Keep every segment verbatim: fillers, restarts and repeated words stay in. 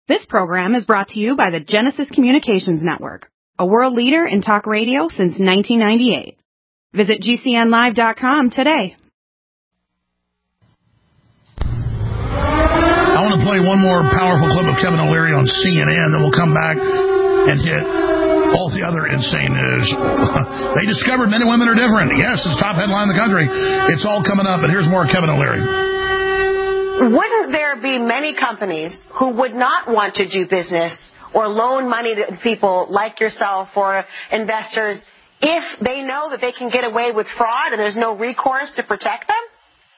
This program is brought to you by the Genesis Communications Network, a world leader in talk radio since nineteen ninety-eight. Visit G C N live dot com today. I want to play one more powerful clip of Kevin O'Leary on C N N, then we'll come back and hit all the other insane news. They discovered men and women are different. Yes, it's top headline in the country. It's all coming up, but here's more Kevin O'Leary. Wouldn't there be many companies who would not want to do business or loan money to people like yourself or investors if they know that they can get away with fraud and there's no recourse to protect them?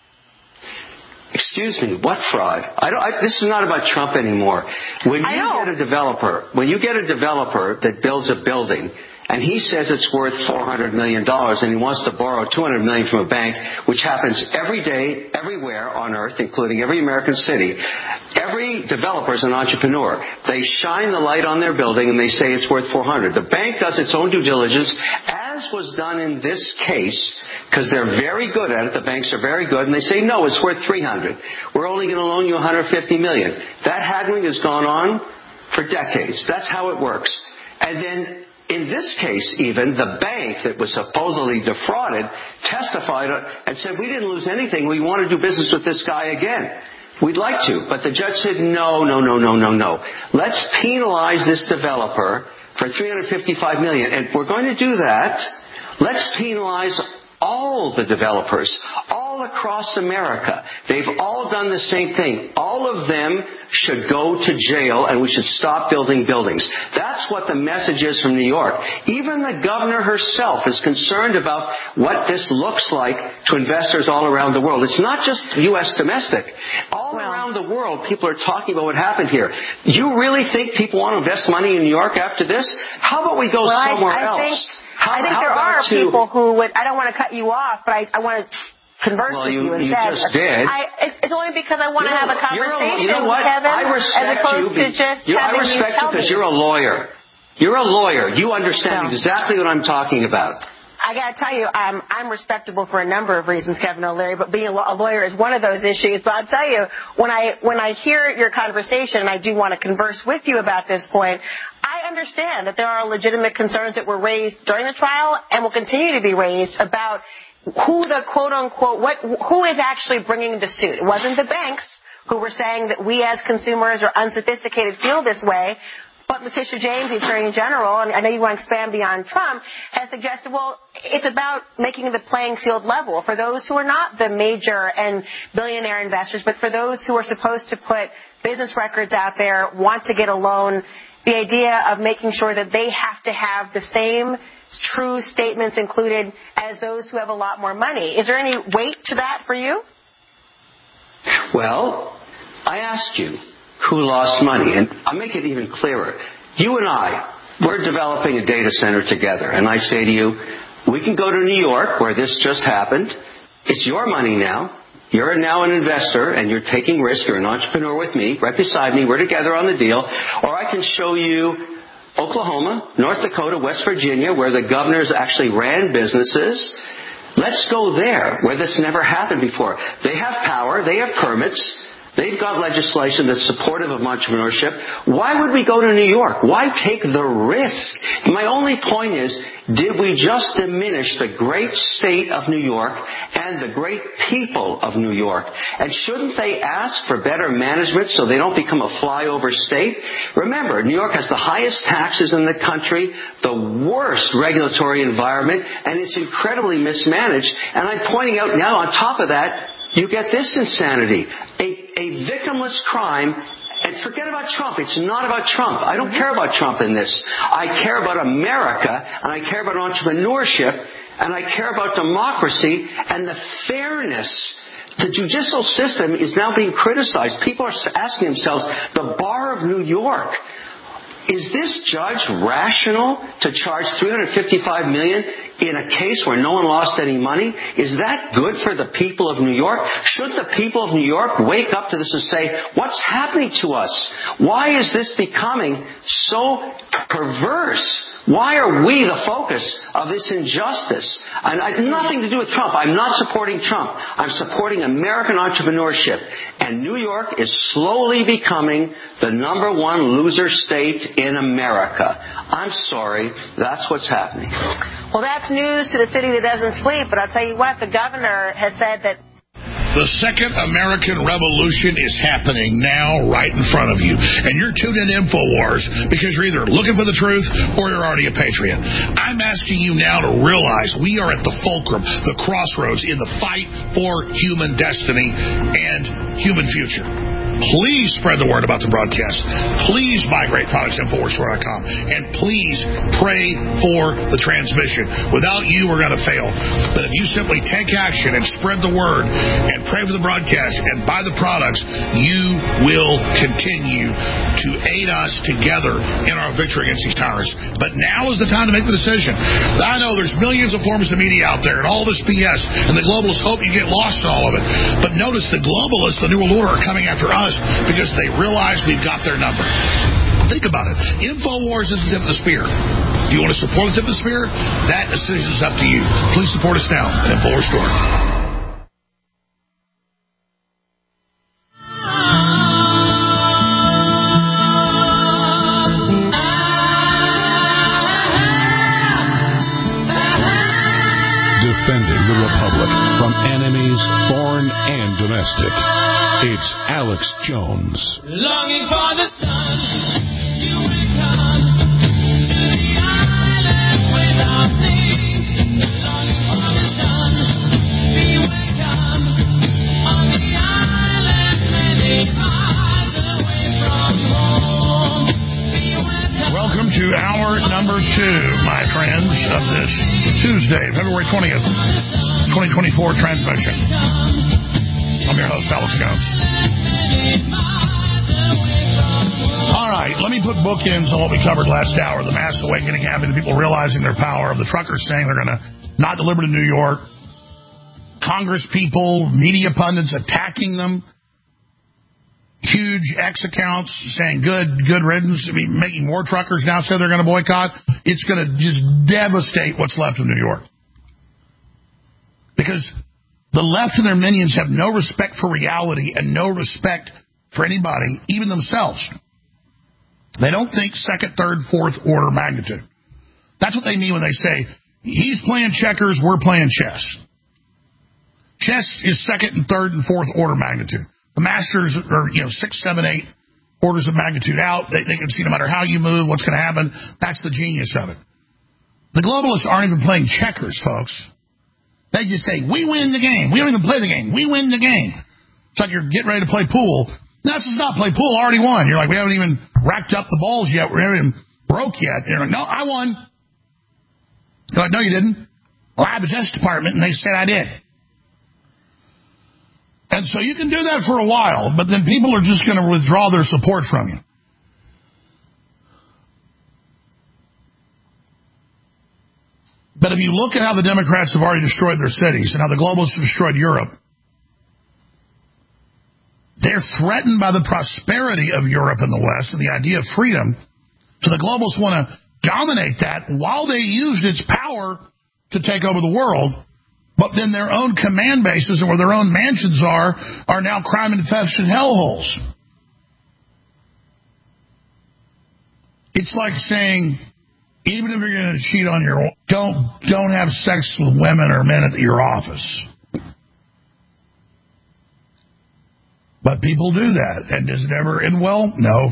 Excuse me, what fraud? I don't. I, this is not about Trump anymore. When you get a developer, when you get a developer that builds a building, and he says it's worth four hundred million dollars, and he wants to borrow two hundred million dollars from a bank, which happens every day, everywhere on Earth, including every American city. Every developer is an entrepreneur. They shine the light on their building, and they say it's worth four hundred. The bank does its own due diligence, as was done in this case, because they're very good at it. The banks are very good, and they say, no, it's worth three hundred. We're only going to loan you one hundred fifty million. That haggling has gone on for decades. That's how it works. And then, in this case, even, the bank that was supposedly defrauded testified and said, we didn't lose anything. We want to do business with this guy again. We'd like to. But the judge said, no, no, no, no, no, no. Let's penalize this developer for three hundred fifty-five million dollars. And if we're going to do that, let's penalize all the developers, all across America. They've all done the same thing. All of them should go to jail, and we should stop building buildings. That's what the message is from New York. Even the governor herself is concerned about what this looks like to investors all around the world. It's not just U S domestic. All well, around the world, people are talking about what happened here. You really think people want to invest money in New York after this? How about we go well, somewhere I, I else? Think- How, I think how there are to, people who would, I don't want to cut you off, but I, I want to converse well, with you, you you instead. just did. I, it's, it's only because I want you to know, have a conversation a, you know with what? Kevin, I respect as opposed you. to just you, having I respect you tell you because me. you're a lawyer. You're a lawyer. You understand no. exactly what I'm talking about. I got to tell you, I'm, I'm respectable for a number of reasons, Kevin O'Leary, but being a, a lawyer is one of those issues. But I'll tell you, when I when I hear your conversation, and I do want to converse with you about this point, I understand that there are legitimate concerns that were raised during the trial and will continue to be raised about who the quote-unquote, what, who is actually bringing the suit. It wasn't the banks who were saying that we as consumers or unsophisticated feel this way. But Letitia James, the Attorney General, and I know you want to expand beyond Trump, has suggested, well, it's about making the playing field level for those who are not the major and billionaire investors, but for those who are supposed to put business records out there, want to get a loan, the idea of making sure that they have to have the same true statements included as those who have a lot more money. Is there any weight to that for you? Well, I asked you who lost money, and I'll make it even clearer. You and I, we're developing a data center together, and I say to you, we can go to New York, where this just happened. It's your money now. You're now an investor, and you're taking risk. You're an entrepreneur with me, right beside me. We're together on the deal. Or I can show you Oklahoma, North Dakota, West Virginia, where the governors actually ran businesses. Let's go there, where this never happened before. They have power. They have permits. They've got legislation that's supportive of entrepreneurship. Why would we go to New York? Why take the risk? My only point is, did we just diminish the great state of New York and the great people of New York? And shouldn't they ask for better management so they don't become a flyover state? Remember, New York has the highest taxes in the country, the worst regulatory environment, and it's incredibly mismanaged. And I'm pointing out now, on top of that, you get this insanity. A, a victimless crime, and forget about Trump. It's not about Trump. I don't care about Trump in this. I care about America, and I care about entrepreneurship, and I care about democracy and the fairness. The judicial system is now being criticized. People are asking themselves, the bar of New York, is this judge rational to charge three hundred fifty-five million dollars in a case where no one lost any money? Is that good for the people of New York? Should the people of New York wake up to this and say, what's happening to us? Why is this becoming so perverse? Why are we the focus of this injustice? And I, nothing to do with Trump. I'm not supporting Trump. I'm supporting American entrepreneurship. And New York is slowly becoming the number one loser state in America. I'm sorry. That's what's happening. Well, that's news to the city that doesn't sleep. But I'll tell you what, the governor has said that the second American Revolution is happening now right in front of you. And you're tuned in to InfoWars because you're either looking for the truth or you're already a patriot. I'm asking you now to realize we are at the fulcrum, the crossroads in the fight for human destiny and human future. Please spread the word about the broadcast. Please buy great products at InfoWars Store dot com. And please pray for the transmission. Without you, we're going to fail. But if you simply take action and spread the word and pray for the broadcast and buy the products, you will continue to aid us together in our victory against these tyrants. But now is the time to make the decision. I know there's millions of forms of media out there and all this B S, and the globalists hope you get lost in all of it. But notice the globalists, the New World Order, are coming after us because they realize we've got their number. Think about it. InfoWars is the tip of the spear. Do you want to support the tip of the spear? That decision is up to you. Please support us now at InfoWars Store. Defending the Republic from enemies, foreign and domestic. It's Alex Jones. Longing for the sun to come to the island without thee. Longing for the sun, be welcome on the island many miles away from home. Be welcome. Welcome to hour number two, my friends, of this Tuesday, February twentieth, twenty twenty-four transmission. I'm your host, Alex Jones. All right, let me put bookends on what we covered last hour. The mass awakening happening, the people realizing their power, of the truckers saying they're going to not deliver to New York, Congress people, media pundits attacking them, huge X accounts saying good, good riddance. I mean, making more truckers now say they're going to boycott. It's going to just devastate what's left of New York. Because the left and their minions have no respect for reality and no respect for anybody, even themselves. They don't think second, third, fourth order magnitude. That's what they mean when they say, he's playing checkers, we're playing chess. Chess is second and third and fourth order magnitude. The masters are, you know, six, seven, eight orders of magnitude out. They, they can see no matter how you move, what's going to happen. That's the genius of it. The globalists aren't even playing checkers, folks. They just say, we win the game. We don't even play the game. We win the game. It's like you're getting ready to play pool. No, this is not play pool. I already won. You're like, we haven't even racked up the balls yet. We haven't even broke yet. You're like, no, I won. You're like, no, you didn't. Well, I have a Justice Department, and they said I did. And so you can do that for a while, but then people are just going to withdraw their support from you. But if you look at how the Democrats have already destroyed their cities and how the globalists have destroyed Europe, they're threatened by the prosperity of Europe and the West and the idea of freedom. So the globalists want to dominate that while they used its power to take over the world. But then their own command bases and where their own mansions are, are now crime-infested hellholes. It's like saying, even if you're going to cheat on your, don't don't have sex with women or men at your office. But people do that, and does it ever end well? No.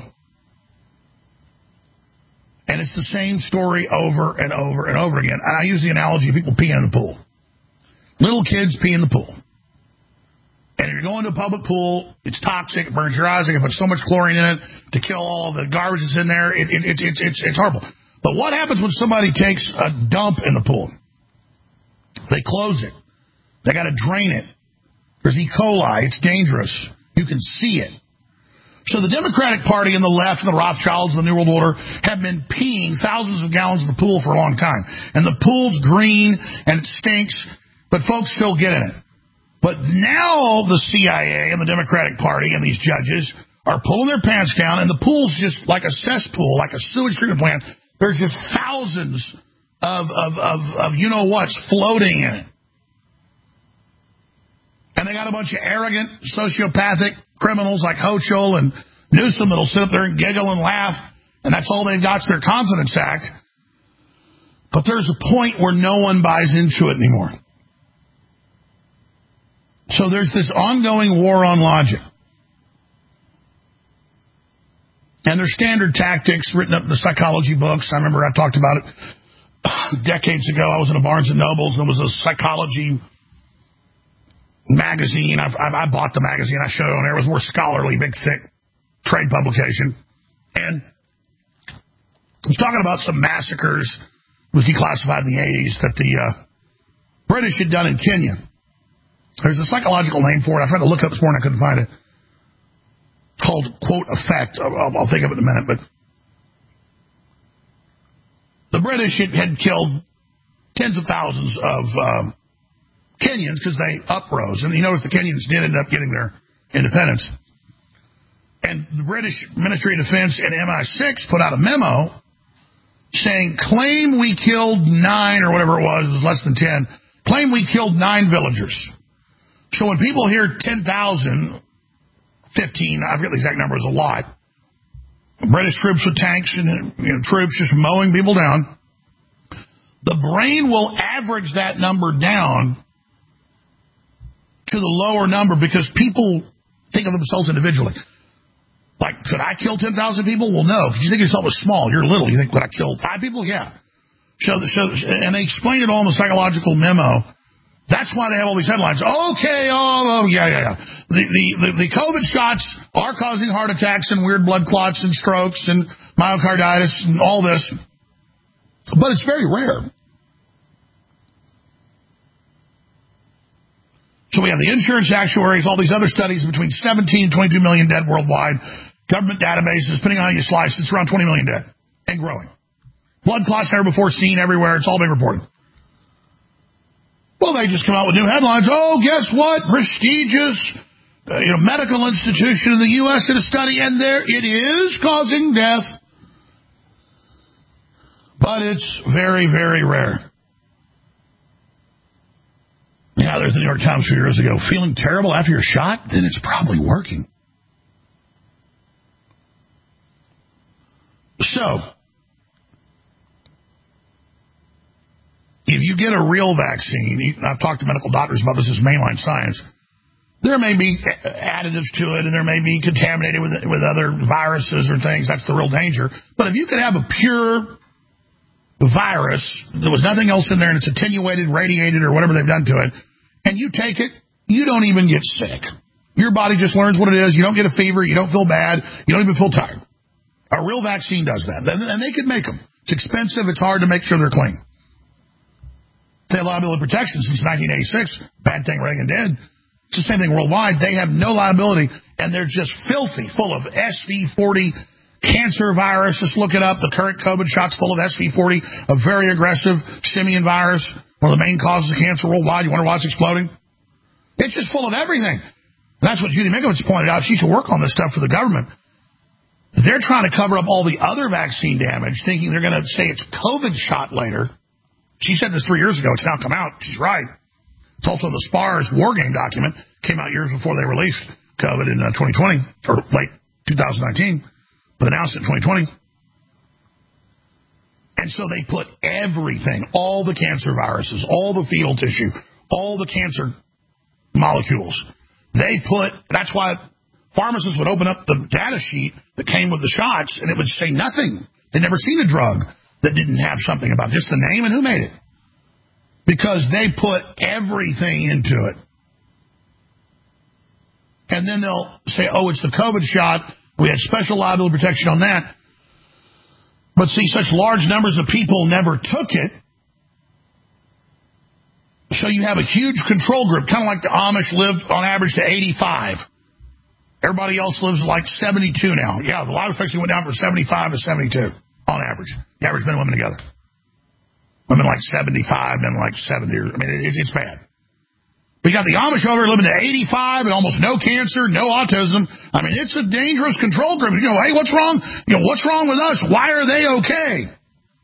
And it's the same story over and over and over again. And I use the analogy of people peeing in the pool. Little kids pee in the pool. And if you're going to a public pool, it's toxic, it burns your eyes, they can put so much chlorine in it to kill all the garbage that's in there. It, it, it, it, it's, it's horrible. But what happens when somebody takes a dump in the pool? They close it. They got to drain it. There's E. coli. It's dangerous. You can see it. So the Democratic Party and the left and the Rothschilds and the New World Order have been peeing thousands of gallons in the pool for a long time. And the pool's green and it stinks, but folks still get in it. But now the C I A and the Democratic Party and these judges are pulling their pants down, and the pool's just like a cesspool, like a sewage treatment plant. There's just thousands of, of, of, of you-know-whats floating in it. And they got a bunch of arrogant, sociopathic criminals like Hochul and Newsom that'll sit up there and giggle and laugh, and that's all they've got is their Confidence Act. But there's a point where no one buys into it anymore. So there's this ongoing war on logic. And there's standard tactics written up in the psychology books. I remember I talked about it decades ago. I was in a Barnes and Nobles, and there was a psychology magazine. I, I, I bought the magazine. I showed it on there. It was more scholarly, big, thick trade publication. And I was talking about some massacres. It was declassified in the eighties that the uh, British had done in Kenya. There's a psychological name for it. I tried to look it up this morning. I couldn't find it. It's called, quote, effect. I'll, I'll think of it in a minute. But the British had, had killed tens of thousands of um, Kenyans because they uprose. And you notice the Kenyans did end up getting their independence. And the British Ministry of Defense and M I six put out a memo saying, claim we killed nine, or whatever it was, it was less than ten, claim we killed nine villagers. So when people hear ten thousand, fifteen, I forget the exact number, is a lot, British troops with tanks and you know, troops just mowing people down, the brain will average that number down to the lower number because people think of themselves individually. Like, could I kill ten thousand people? Well, no, because you think of yourself as small. You're little. You think, could I kill five people? Yeah. So, so, and they explain it all in the psychological memo. That's why they have all these headlines. Okay, oh, oh yeah, yeah, yeah. The, the, the, the COVID shots are causing heart attacks and weird blood clots and strokes and myocarditis and all this. But it's very rare. So we have the insurance actuaries, all these other studies, between seventeen and twenty-two million dead worldwide. Government databases, depending on how you slice, it's around twenty million dead and growing. Blood clots never before seen everywhere. It's all been reported. Well, they just come out with new headlines. Oh, guess what? Prestigious uh, you know, medical institution in the U S did a study, and there it is causing death. But it's very, very rare. Yeah, there's the New York Times a few years ago. Feeling terrible after your shot? Then it's probably working. So, if you get a real vaccine, I've talked to medical doctors about this as mainline science, there may be additives to it, and there may be contaminated with, with other viruses or things. That's the real danger. But if you could have a pure virus, there was nothing else in there, and it's attenuated, radiated, or whatever they've done to it, and you take it, you don't even get sick. Your body just learns what it is. You don't get a fever. You don't feel bad. You don't even feel tired. A real vaccine does that. And they could make them. It's expensive. It's hard to make sure they're clean. They have liability protection since nineteen eighty-six. Bad thing Reagan did. It's the same thing worldwide. They have no liability, and they're just filthy, full of S V forty cancer virus. Just look it up. The current COVID shot's full of S V forty, a very aggressive simian virus, one of the main causes of cancer worldwide. You wonder why it's exploding? It's just full of everything. That's what Judy Mikovits pointed out. She used to work on this stuff for the government. They're trying to cover up all the other vaccine damage, thinking they're going to say it's COVID shot later. She said this three years ago. It's now come out. She's right. It's also the SPARS war game document. Came out years before they released COVID in uh, twenty twenty, or late two thousand nineteen, but announced it in twenty twenty. And so they put everything, all the cancer viruses, all the fetal tissue, all the cancer molecules. They put, that's why pharmacists would open up the data sheet that came with the shots, and it would say nothing. They'd never seen a drug that didn't have something about it, just the name and who made it. Because they put everything into it. And then they'll say, oh, it's the COVID shot. We had special liability protection on that. But see, such large numbers of people never took it. So you have a huge control group, kind of like the Amish lived on average to eighty-five. Everybody else lives like seventy-two now. Yeah, the life expectancy went down from seventy-five to seventy-two on average. The average men and women together. Women like seventy-five, men like seventy. I mean, it's, it's bad. We got the Amish over living to eighty-five and almost no cancer, no autism. I mean, it's a dangerous control group. You know, hey, what's wrong? You know, what's wrong with us? Why are they okay?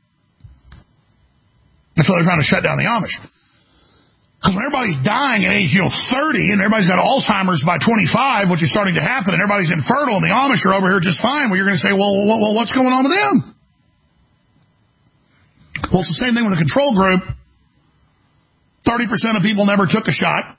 That's why they're trying to shut down the Amish. Because when everybody's dying at age, you know, thirty, and everybody's got Alzheimer's by twenty-five, which is starting to happen, and everybody's infertile, and the Amish are over here just fine, well, you're going to say, well, well, well, what's going on with them? Well, it's the same thing with the control group. thirty percent of people never took a shot.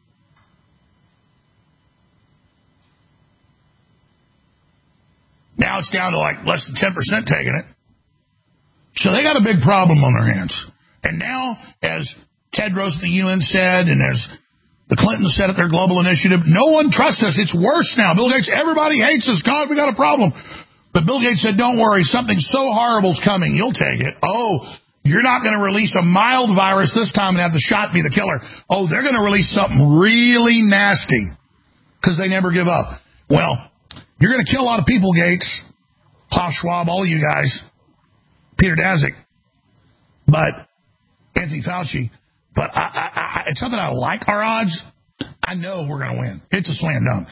Now it's down to like less than ten percent taking it. So they got a big problem on their hands. And now, as Tedros at the U N said, and as the Clintons said at their global initiative, no one trusts us. It's worse now. Bill Gates, everybody hates us. God, we got a problem. But Bill Gates said, don't worry, something so horrible is coming. You'll take it. Oh, you're not going to release a mild virus this time and have the shot be the killer. Oh, they're going to release something really nasty because they never give up. Well, you're going to kill a lot of people, Gates, Klaus Schwab, all of you guys, Peter Daszak, but Anthony Fauci. But I, I, I, it's not that I like our odds. I know we're going to win. It's a slam dunk.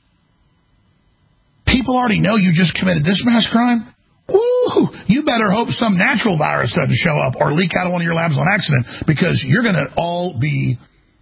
People already know you just committed this mass crime. Woo! You better hope some natural virus doesn't show up or leak out of one of your labs on accident, because you're going to all be...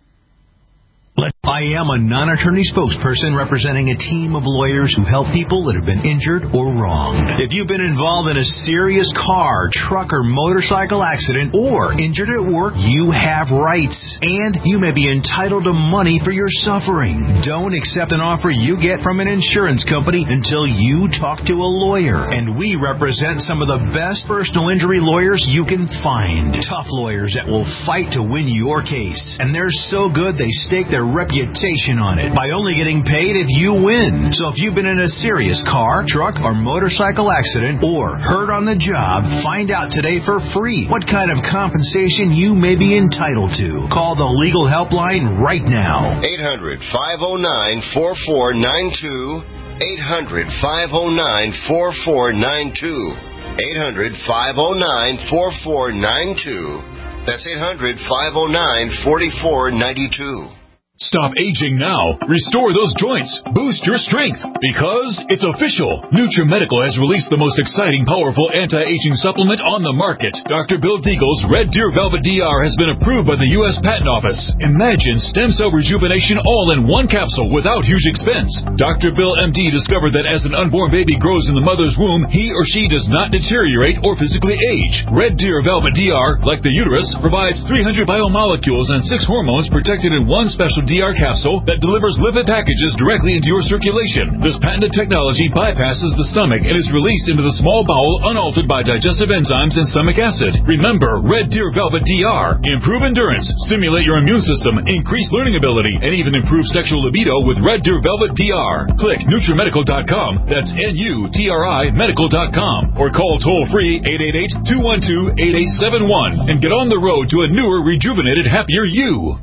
I am a non-attorney spokesperson representing a team of lawyers who help people that have been injured or wronged. If you've been involved in a serious car, truck, or motorcycle accident, or injured at work, you have rights, and you may be entitled to money for your suffering. Don't accept an offer you get from an insurance company until you talk to a lawyer, and we represent some of the best personal injury lawyers you can find. Tough lawyers that will fight to win your case, and they're so good they stake their reputation on it by only getting paid if you win. So if you've been in a serious car, truck, or motorcycle accident, or hurt on the job, find out today for free what kind of compensation you may be entitled to. Call the legal helpline right now. eight hundred, five oh nine, four four nine two. eight hundred, five oh nine, four four nine two. eight hundred, five oh nine, four four nine two. That's eight hundred, five oh nine, four four nine two. Stop aging now. Restore those joints. Boost your strength. Because it's official. NutriMedical has released the most exciting, powerful anti-aging supplement on the market. Doctor Bill Deagle's Red Deer Velvet D R has been approved by the U S Patent Office. Imagine stem cell rejuvenation all in one capsule without huge expense. Doctor Bill M D discovered that as an unborn baby grows in the mother's womb, he or she does not deteriorate or physically age. Red Deer Velvet D R, like the uterus, provides three hundred biomolecules and six hormones protected in one special D R capsule that delivers lipid packages directly into your circulation. This patented technology bypasses the stomach and is released into the small bowel unaltered by digestive enzymes and stomach acid. Remember, Red Deer Velvet D R. Improve endurance, stimulate your immune system, increase learning ability, and even improve sexual libido with Red Deer Velvet D R. Click NutriMedical dot com. That's N U T R I medical dot com. Or call toll-free eight eight eight, two one two, eight eight seven one and get on the road to a newer, rejuvenated, happier you.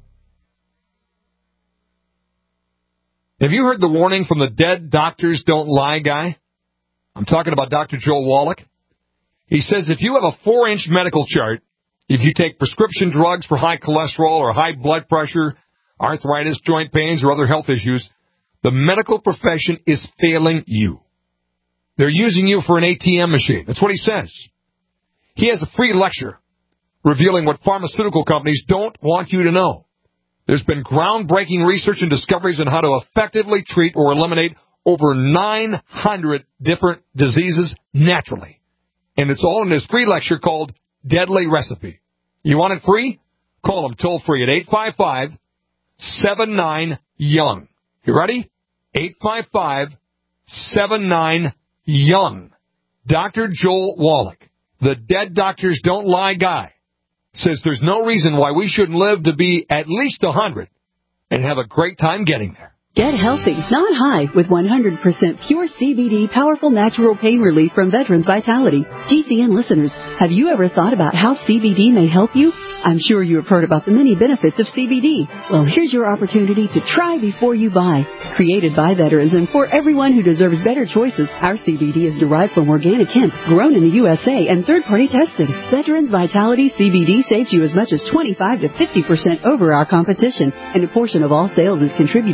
Have you heard the warning from the dead doctors don't lie guy? I'm talking about Doctor Joel Wallach. He says if you have a four-inch medical chart, if you take prescription drugs for high cholesterol or high blood pressure, arthritis, joint pains, or other health issues, the medical profession is failing you. They're using you for an A T M machine. That's what he says. He has a free lecture revealing what pharmaceutical companies don't want you to know. There's been groundbreaking research and discoveries on how to effectively treat or eliminate over nine hundred different diseases naturally. And it's all in this free lecture called Deadly Recipe. You want it free? Call them toll free at eight five five, seven nine, young. You ready? eight five five, seven nine, young. Doctor Joel Wallach, the dead doctors don't lie guy, says there's no reason why we shouldn't live to be at least one hundred and have a great time getting there. Get healthy, not high, with one hundred percent pure C B D powerful natural pain relief from Veterans Vitality. G C N listeners, have you ever thought about how C B D may help you? I'm sure you have heard about the many benefits of C B D. Well, here's your opportunity to try before you buy. Created by veterans and for everyone who deserves better choices, our C B D is derived from organic hemp, grown in the U S A, and third-party tested. Veterans Vitality C B D saves you as much as twenty-five to fifty percent over our competition, and a portion of all sales is contributed to Veterans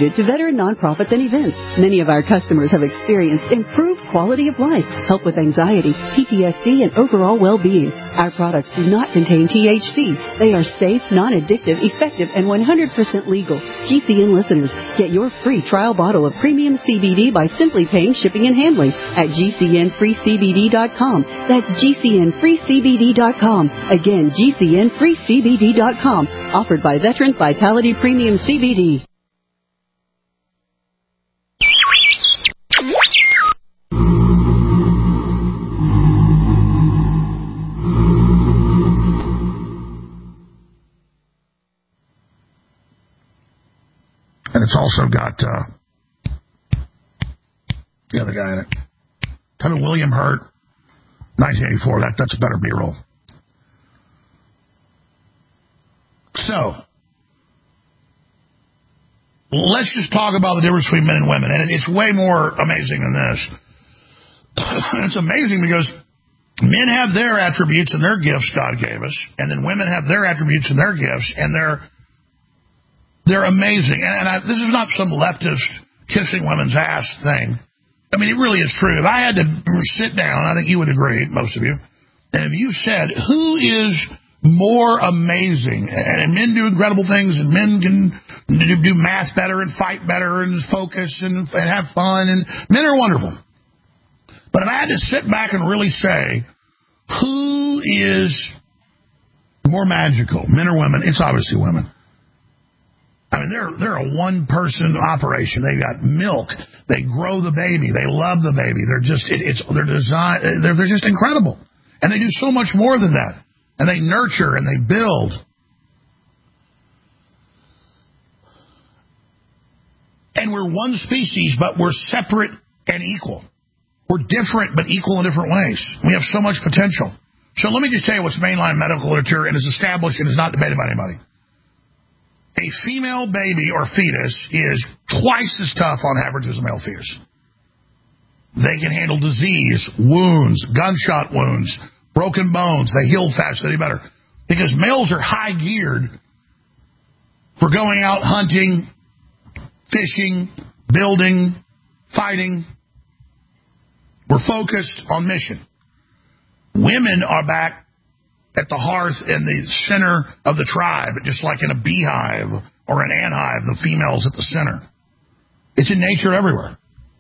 and nonprofits and events. Many of our customers have experienced improved quality of life, help with anxiety, P T S D, and overall well-being. Our products do not contain T H C. They are safe, non-addictive, effective, and one hundred percent legal. G C N listeners, get your free trial bottle of premium C B D by simply paying shipping and handling at G C N free C B D dot com. That's G C N free C B D dot com. Again, G C N free C B D dot com. Offered by Veterans Vitality Premium C B D. And it's also got uh, the other guy in it. Kevin William Hurt, nineteen eighty-four. That, that's a better B-roll. So, let's just talk about the difference between men and women. And it's way more amazing than this. It's amazing because men have their attributes and their gifts God gave us, and then women have their attributes and their gifts, and they're they're amazing. And, and I, this is not some leftist kissing women's ass thing. I mean, it really is true. If I had to sit down, I think you would agree, most of you, and if you said, who is more amazing, and men do incredible things, and men can do math better and fight better and focus and, and have fun, and men are wonderful. But if I had to sit back and really say, who is more magical, men or women, it's obviously women. I mean, they're they're a one-person operation. They got milk. They grow the baby. They love the baby. They're just it, it's they're design. They're they're just incredible, and they do so much more than that. And they nurture and they build. And we're one species, but we're separate and equal. We're different, but equal in different ways. We have so much potential. So let me just tell you what's mainline medical literature and is established and is not debated by anybody. A female baby or fetus is twice as tough on average as a male fetus. They can handle disease, wounds, gunshot wounds, broken bones. They heal faster, they do better. Because males are high geared for going out hunting, fishing, building, fighting. We're focused on mission. Women are back at the hearth in the center of the tribe, just like in a beehive or an anthive, the female's at the center. It's in nature everywhere.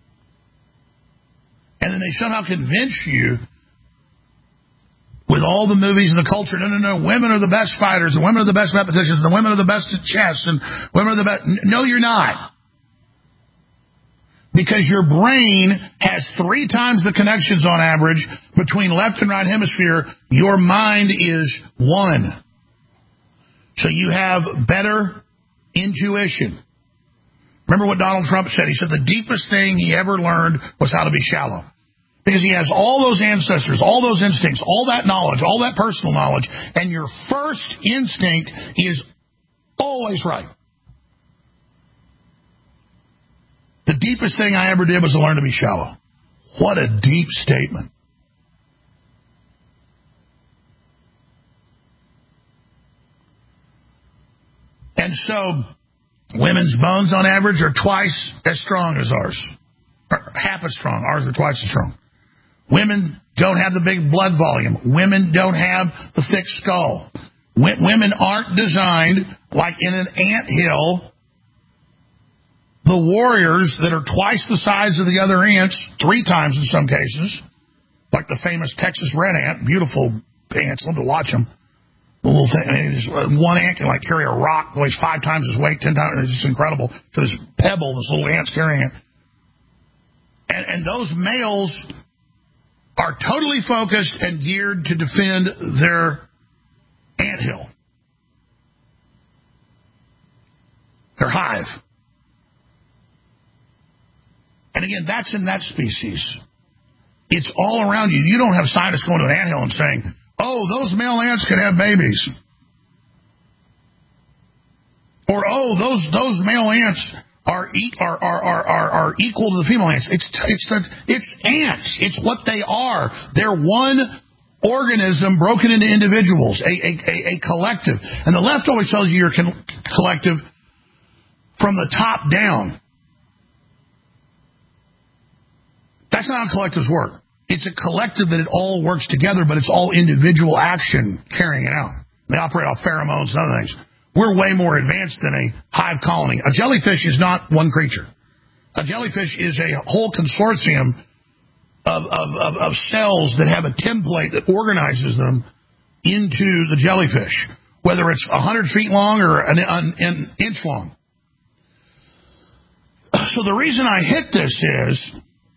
And then they somehow convince you with all the movies and the culture, no, no, no, women are the best fighters, and women are the best mathematicians, and the women are the best at chess, and women are the best. No, you're not. Because your brain has three times the connections on average between left and right hemisphere. Your mind is one. So you have better intuition. Remember what Donald Trump said? He said the deepest thing he ever learned was how to be shallow. Because he has all those ancestors, all those instincts, all that knowledge, all that personal knowledge, and your first instinct is always right. The deepest thing I ever did was to learn to be shallow. What a deep statement. And so, women's bones on average are twice as strong as ours. Or half as strong. Ours are twice as strong. Women don't have the big blood volume. Women don't have the thick skull. Women aren't designed like in an anthill. The warriors that are twice the size of the other ants, three times in some cases, like the famous Texas red ant, beautiful ants, love to watch them. The little thing, I mean, just one ant can like carry a rock, weighs five times his weight, ten times. It's just incredible. To this pebble, this little ant's carrying it. And, and those males are totally focused and geared to defend their anthill, their hive. And again, that's in that species. It's all around you. You don't have scientists going to an anthill and saying, oh, those male ants could have babies. Or, oh, those those male ants are are are are are, are equal to the female ants. It's it's the, it's ants. It's what they are. They're one organism broken into individuals, a a, a, a collective. And the left always tells you you're con- collective from the top down. That's not how collectives work. It's a collective that it all works together, but it's all individual action carrying it out. They operate off pheromones and other things. We're way more advanced than a hive colony. A jellyfish is not one creature. A jellyfish is a whole consortium of, of, of, of cells that have a template that organizes them into the jellyfish, whether it's one hundred feet long or an, an, an inch long. So the reason I hit this is,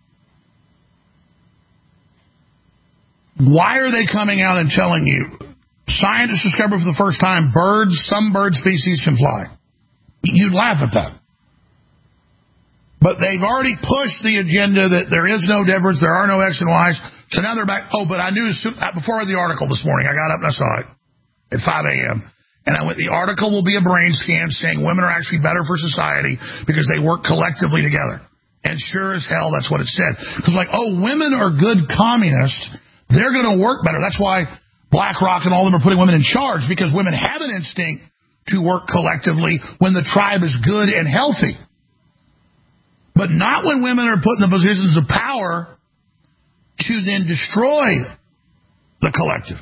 why are they coming out and telling you, scientists discovered for the first time birds, some bird species can fly? You'd laugh at that. But they've already pushed the agenda that there is no difference, there are no X and Y's. So now they're back. Oh, but I knew before I read the article this morning, I got up and I saw it at five a.m. And I went, the article will be a brain scan saying women are actually better for society because they work collectively together. And sure as hell, that's what it said. Because like, oh, women are good communists. They're going to work better. That's why BlackRock and all of them are putting women in charge, because women have an instinct to work collectively when the tribe is good and healthy. But not when women are put in the positions of power to then destroy the collective.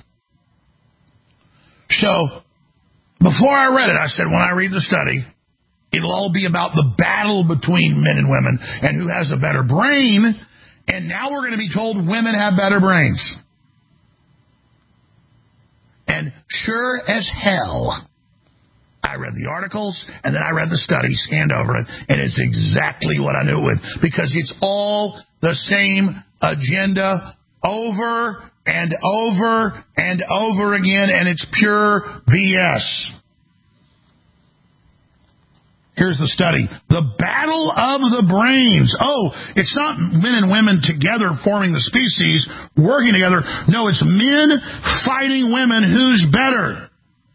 So, before I read it, I said, when I read the study, it'll all be about the battle between men and women and who has a better brain. And now we're going to be told women have better brains. And sure as hell, I read the articles, and then I read the study, scanned over it, and it's exactly what I knew it would. Because it's all the same agenda over and over and over again, and it's pure B S. Here's the study. The battle of the brains. Oh, it's not men and women together forming the species, working together. No, it's men fighting women. Who's better?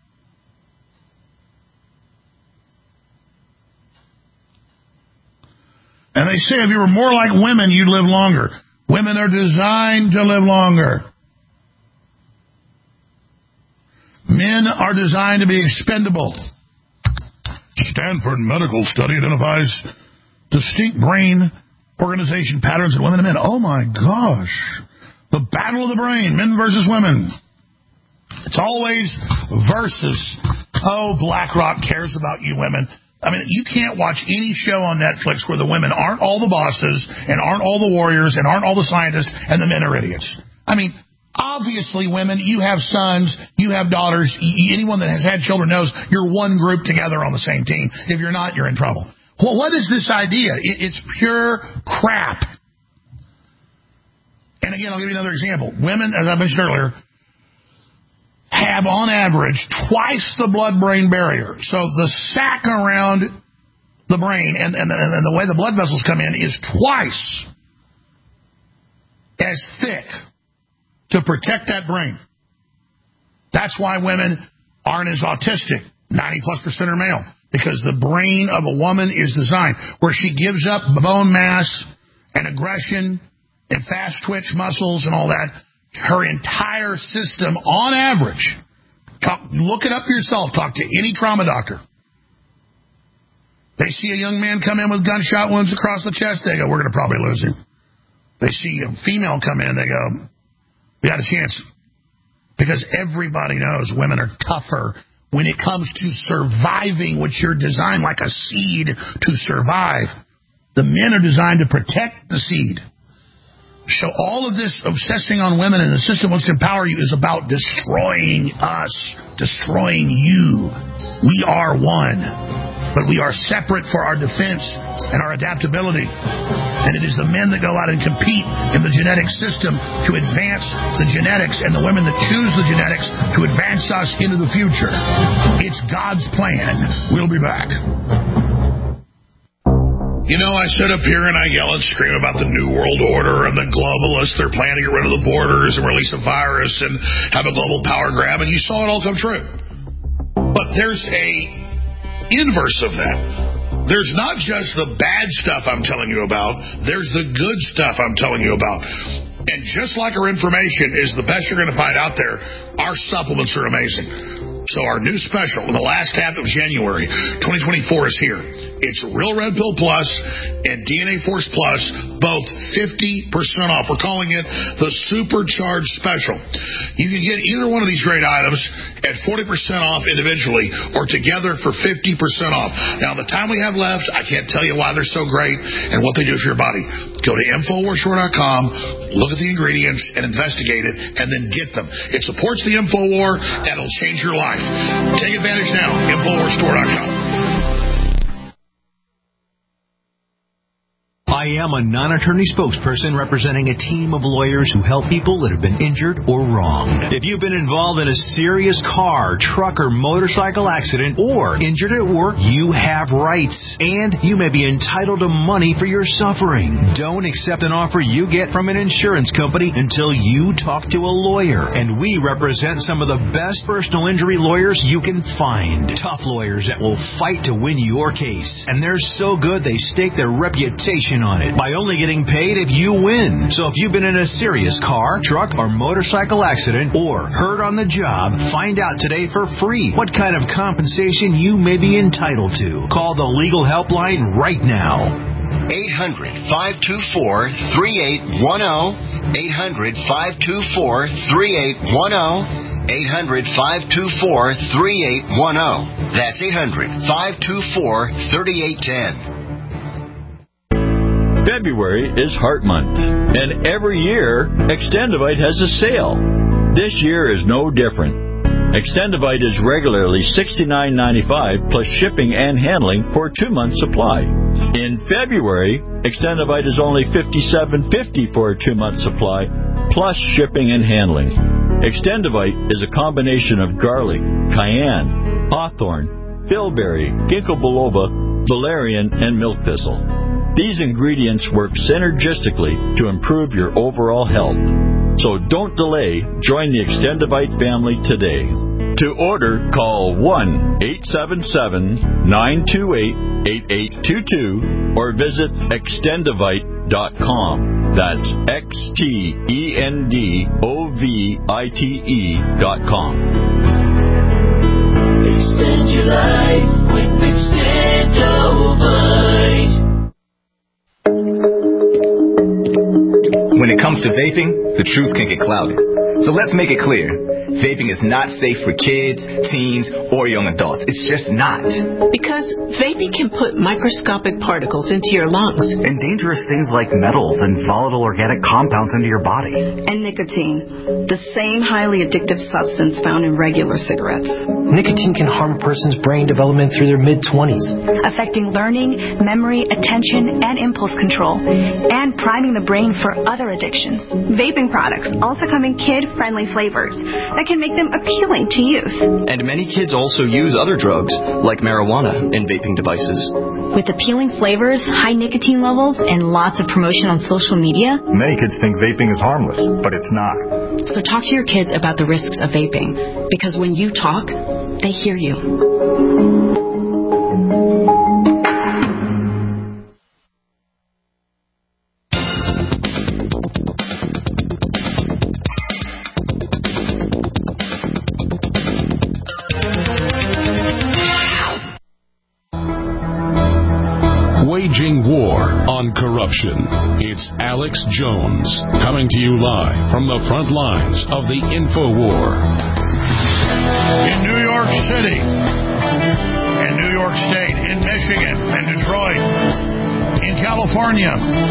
And they say if you were more like women, you'd live longer. Women are designed to live longer. Men are designed to be expendable. Stanford medical study identifies distinct brain organization patterns in women and men. Oh my gosh. The battle of the brain, men versus women. It's always versus. Oh, BlackRock cares about you women. I mean, you can't watch any show on Netflix where the women aren't all the bosses and aren't all the warriors and aren't all the scientists and the men are idiots. I mean, obviously, women, you have sons, you have daughters. Anyone that has had children knows you're one group together on the same team. If you're not, you're in trouble. Well, what is this idea? It's pure crap. And again, I'll give you another example. Women, as I mentioned earlier, have on average twice the blood-brain barrier. So the sac around the brain and, and, and the way the blood vessels come in is twice as thick to protect that brain. That's why women aren't as autistic. ninety plus percent are male. Because the brain of a woman is designed where she gives up bone mass and aggression and fast twitch muscles and all that. Her entire system, on average, talk, look it up yourself, talk to any trauma doctor. They see a young man come in with gunshot wounds across the chest, they go, we're going to probably lose him. They see a female come in, they go, we got a chance. Because everybody knows women are tougher when it comes to surviving, which you're designed like a seed to survive. The men are designed to protect the seed. So all of this obsessing on women and the system wants to empower you is about destroying us, destroying you. We are one, but we are separate for our defense and our adaptability. And it is the men that go out and compete in the genetic system to advance the genetics and the women that choose the genetics to advance us into the future. It's God's plan. We'll be back. You know, I sit up here and I yell and scream about the New World Order and the globalists. They're planning to get rid of the borders and release a virus and have a global power grab, and you saw it all come true. But there's a inverse of that. There's not just the bad stuff I'm telling you about. There's the good stuff I'm telling you about. And just like our information is the best you're going to find out there, our supplements are amazing. So our new special, the last half of January twenty twenty-four is here. It's Real Red Pill Plus and D N A Force Plus, both fifty percent off. We're calling it the Supercharged Special. You can get either one of these great items at forty percent off individually or together for fifty percent off. Now, the time we have left, I can't tell you why they're so great and what they do for your body. Go to Infowars Store dot com, look at the ingredients, and investigate it, and then get them. It supports the InfoWar, and it'll change your life. Take advantage now, Infowars Store dot com. I am a non-attorney spokesperson representing a team of lawyers who help people that have been injured or wronged. If you've been involved in a serious car, truck, or motorcycle accident or injured at work, you have rights, and you may be entitled to money for your suffering. Don't accept an offer you get from an insurance company until you talk to a lawyer, and we represent some of the best personal injury lawyers you can find. Tough lawyers that will fight to win your case, and they're so good they stake their reputation on it by only getting paid if you win. So if you've been in a serious car, truck, or motorcycle accident or hurt on the job, find out today for free what kind of compensation you may be entitled to. Call the legal helpline right now. eight hundred, five two four, three eight one zero. eight hundred, five two four, three eight one zero. eight hundred, five two four, three eight one zero. That's eight hundred, five two four, three eight one zero. February is Heart Month, and every year, Extendivite has a sale. This year is no different. Extendivite is regularly sixty-nine ninety-five plus shipping and handling for a two-month supply. In February, Extendivite is only fifty-seven fifty for a two-month supply plus shipping and handling. Extendivite is a combination of garlic, cayenne, hawthorn, bilberry, ginkgo biloba, valerian, and milk thistle. These ingredients work synergistically to improve your overall health. So don't delay. Join the Extendivite family today. To order, call one eight seven seven, nine two eight, eight eight two two or visit extendivite dot com. That's X T E N D O V I T E dot com. Extend your life with Extendivite. When it comes to vaping, the truth can get clouded. So let's make it clear. Vaping is not safe for kids, teens, or young adults. It's just not. Because vaping can put microscopic particles into your lungs. And dangerous things like metals and volatile organic compounds into your body. And nicotine, the same highly addictive substance found in regular cigarettes. Nicotine can harm a person's brain development through their mid-twenties. Affecting learning, memory, attention, and impulse control. And priming the brain for other addictions. Vaping products also come in kid-friendly flavors that can make them appealing to youth. And many kids also use other drugs, like marijuana, in vaping devices. With appealing flavors, high nicotine levels, and lots of promotion on social media, many kids think vaping is harmless, but it's not. So talk to your kids about the risks of vaping, because when you talk, they hear you. Waging war on corruption. It's Alex Jones coming to you live from the front lines of the InfoWar. In New York City, in New York State, in Michigan, in Detroit, in California,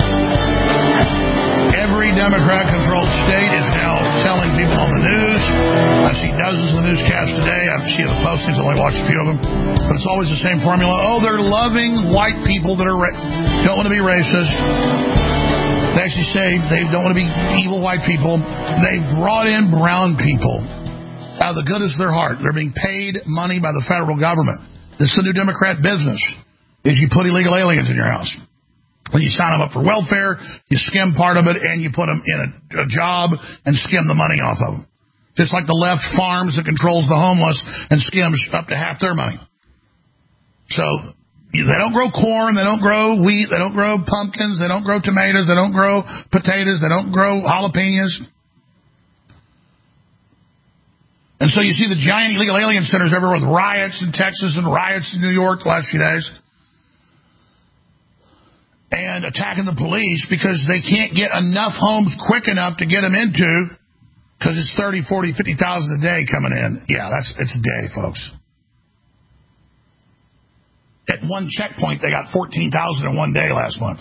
every Democrat-controlled state is now telling people on the news. I see dozens of newscasts today. I see the postings. I only watched a few of them. But it's always the same formula. Oh, they're loving white people that are ra- don't want to be racist. They actually say they don't want to be evil white people. They brought in brown people out of the goodness of their heart. They're being paid money by the federal government. This is the new Democrat business, is you put illegal aliens in your house. When you sign them up for welfare, you skim part of it, and you put them in a, a job and skim the money off of them. Just like the left farms and controls the homeless and skims up to half their money. So they don't grow corn, they don't grow wheat, they don't grow pumpkins, they don't grow tomatoes, they don't grow potatoes, they don't grow jalapenos. And so you see the giant illegal alien centers everywhere with riots in Texas and riots in New York the last few days. And attacking the police because they can't get enough homes quick enough to get them into because it's thirty, forty, fifty thousand a day coming in. Yeah, that's it's a day, folks. At one checkpoint, they got fourteen thousand in one day last month.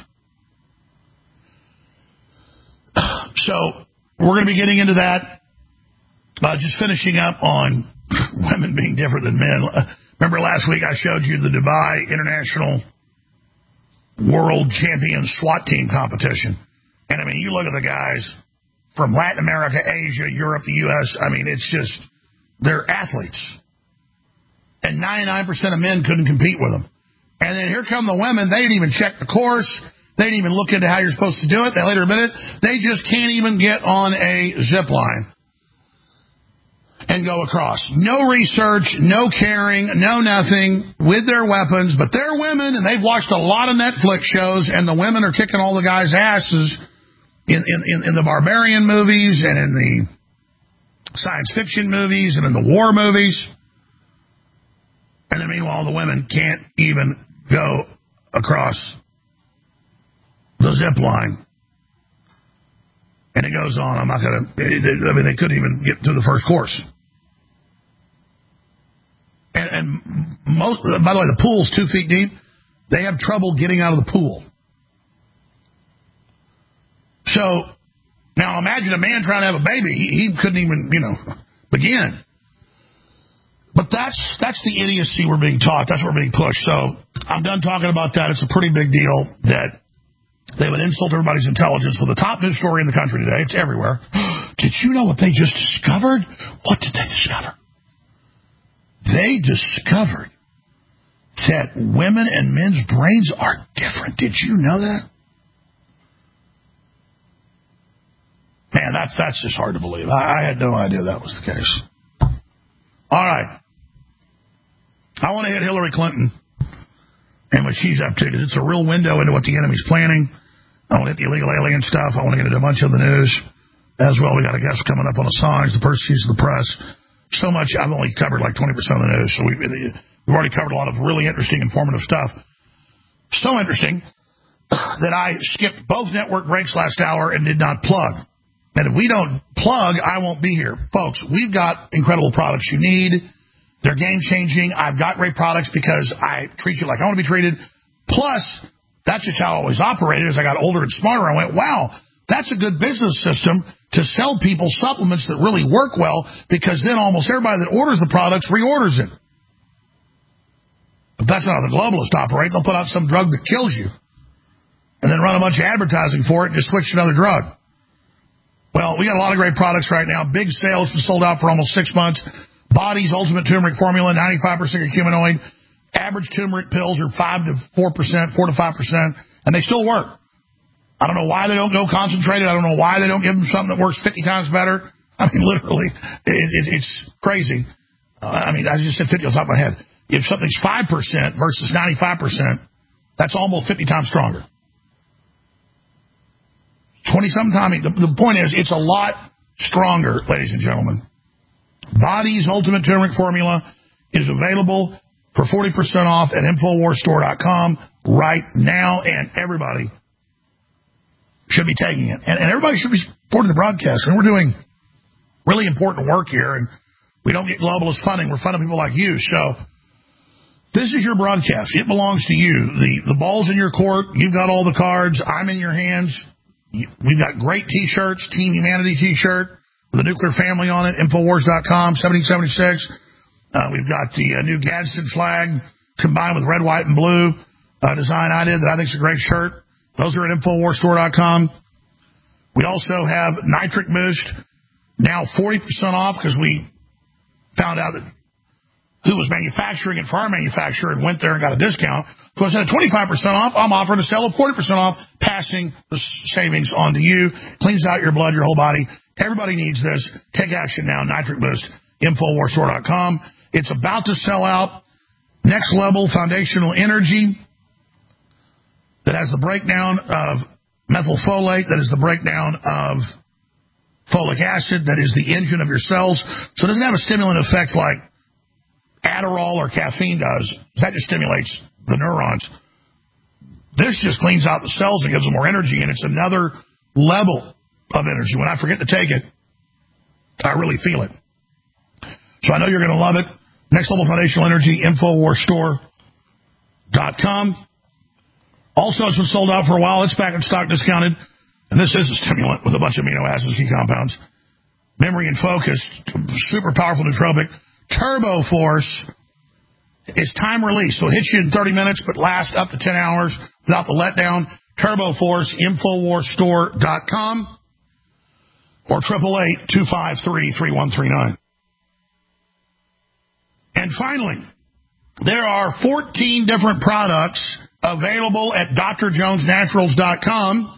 So we're going to be getting into that. Uh, just finishing up on women being different than men. Uh, remember last week I showed you the Dubai International World Champion SWAT Team competition. And, I mean, you look at the guys from Latin America, Asia, Europe, the U S I mean, it's just, they're athletes. And ninety-nine percent of men couldn't compete with them. And then here come the women. They didn't even check the course. They didn't even look into how you're supposed to do it. They later admitted they just can't even get on a zip line and go across. No research, no caring, no nothing with their weapons, but they're women, and they've watched a lot of Netflix shows, and the women are kicking all the guys' asses in, in, in the barbarian movies and in the science fiction movies and in the war movies. And then meanwhile, the women can't even go across the zip line. And it goes on. I'm not going to, I mean, they couldn't even get through the first course. And, and most, by the way, the pool's two feet deep. They have trouble getting out of the pool. So, now imagine a man trying to have a baby. He, he couldn't even, you know, begin. But that's that's the idiocy we're being taught. That's what we're being pushed. So, I'm done talking about that. It's a pretty big deal that they would insult everybody's intelligence with the top news story in the country today. It's everywhere. Did you know what they just discovered? What did they discover? They discovered that women and men's brains are different. Did you know that? Man, that's that's just hard to believe. I, I had no idea that was the case. All right. I want to hit Hillary Clinton and what she's up to, because it's a real window into what the enemy's planning. I want to hit the illegal alien stuff. I want to get into a bunch of the news as well. We got a guest coming up on Assange, the persecution of the press. So much, I've only covered like twenty percent of the news, so we, we've already covered a lot of really interesting, informative stuff. So interesting that I skipped both network breaks last hour and did not plug. And if we don't plug, I won't be here. Folks, we've got incredible products you need. They're game-changing. I've got great products because I treat you like I want to be treated. Plus, that's just how I always operated. As I got older and smarter, I went, wow, that's a good business system to sell people supplements that really work well, because then almost everybody that orders the products reorders it. But that's not how the globalists operate. They'll put out some drug that kills you and then run a bunch of advertising for it and just switch to another drug. Well, we got a lot of great products right now. Big sales, sold out for almost six months. Body's Ultimate Turmeric Formula, ninety-five percent curcuminoid. Average turmeric pills are five to four percent, four to five percent, and they still work. I don't know why they don't go concentrated. I don't know why they don't give them something that works fifty times better. I mean, literally, it, it, it's crazy. Uh, I mean, I just said fifty on top of my head. If something's five percent versus ninety-five percent, that's almost fifty times stronger. twenty-something times. The, the point is, it's a lot stronger, ladies and gentlemen. Body's Ultimate Turmeric Formula is available for forty percent off at Infowars Store dot com right now, and everybody should be taking it. And, and everybody should be supporting the broadcast. And we're doing really important work here, and we don't get globalist funding. We're funding people like you. So this is your broadcast. It belongs to you. The, the ball's in your court. You've got all the cards. I'm in your hands. We've got great T-shirts, Team Humanity T-shirt with the nuclear family on it, Infowars dot com, seventeen seventy-six. Uh, we've got the uh, new Gadsden flag combined with red, white, and blue uh, design I did that I think is a great shirt. Those are at Infowars Store dot com. We also have Nitric Boost, now forty percent off, because we found out that who was manufacturing it for our manufacturer and went there and got a discount. So instead of twenty-five percent off, I'm offering to sell it forty percent off, passing the savings on to you. Cleans out your blood, your whole body. Everybody needs this. Take action now. Nitric Boost, Infowars Store dot com. It's about to sell out. Next Level Foundational Energy that has the breakdown of methylfolate, that is the breakdown of folic acid that is the engine of your cells. So it doesn't have a stimulant effect like Adderall or caffeine does. That just stimulates the neurons. This just cleans out the cells and gives them more energy, and it's another level of energy. When I forget to take it, I really feel it. So I know you're going to love it. Next Level Foundational Energy, Infowars Store dot com. Also, it's been sold out for a while. It's back in stock, discounted. And this is a stimulant with a bunch of amino acids, key compounds. Memory and focus, super powerful nootropic. Turbo Force is time release, so it hits you in thirty minutes, but lasts up to ten hours without the letdown. Turbo Force, Infowars Store dot com or eight eight eight, two five three, three one three nine. And finally, there are fourteen different products available at D R Jones Naturals dot com